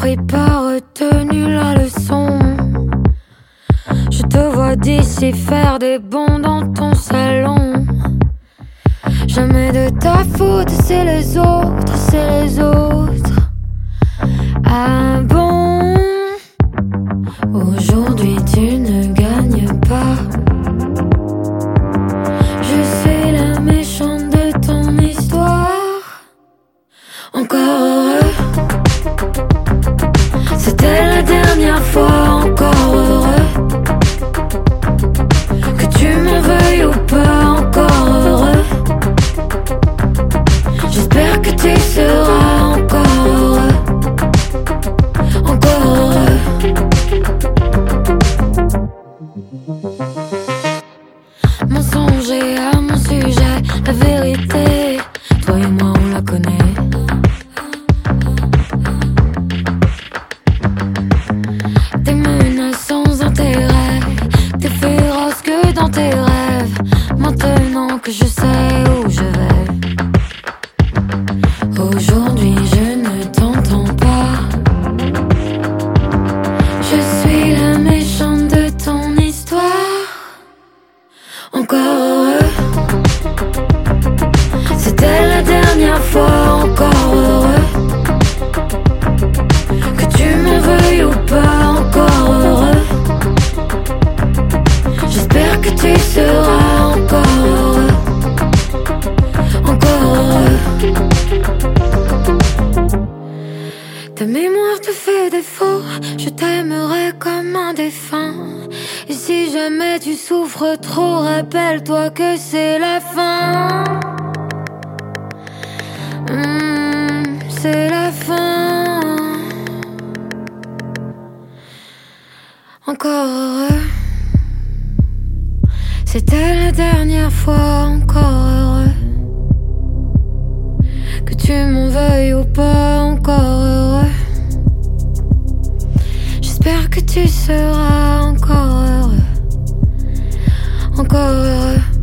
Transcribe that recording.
n'aurais pas retenu la leçon. Je te vois d'ici faire des bonds dans ton salon. Jamais de ta faute, c'est les autres, c'est les autres. Ah bon? Aujourd'hui tu ne gagnes pas. Je suis la méchante de ton histoire. Encore heureux. C'était la dernière fois, encore heureux. Que tu m'en veuilles ou pas, encore heureux. J'espère que tu seras encore heureux. Encore heureux. Mensonger à mon sujet, la vérité, toi et moi on la connaît. T'es menaces sans intérêt, t'es féroce que dans tes rêves. Maintenant que je sais où je vais, aujourd'hui je ne t'entends pas. Je suis la méchante de ton histoire. Encore heureux. C'était la dernière fois, encore heureux. Que tu m'en veuilles ou pas, encore heureux. J'espère que tu seras encore heureux. Encore heureux. Ta mémoire te fait défaut, je t'aimerai comme un défunt. Et si jamais tu souffres trop, rappelle-toi que c'est la fin. C'est la fin. Encore heureux. C'était la dernière fois, encore heureux. Que tu m'en veuilles ou pas, encore heureux. J'espère que tu seras encore heureux. Encore heureux.